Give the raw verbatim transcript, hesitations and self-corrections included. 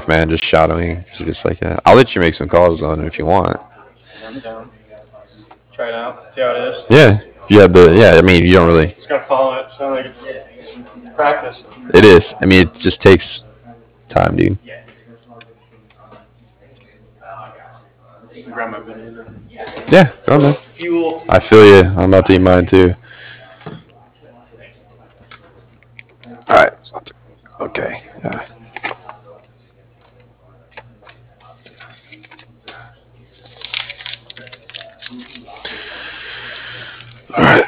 tough, man. Just shadowing, just like that. I'll let you make some calls on it if you want. I'm down. Try it out. See how it is. Yeah, yeah, the yeah. I mean, you don't really. Just gotta follow it. Sound like it's practice. It is. I mean, it just takes time, dude. Grab my banana. Yeah, go on, man. Fuel. I feel you. I'm about to eat mine too. All right. Okay. Yeah. All right.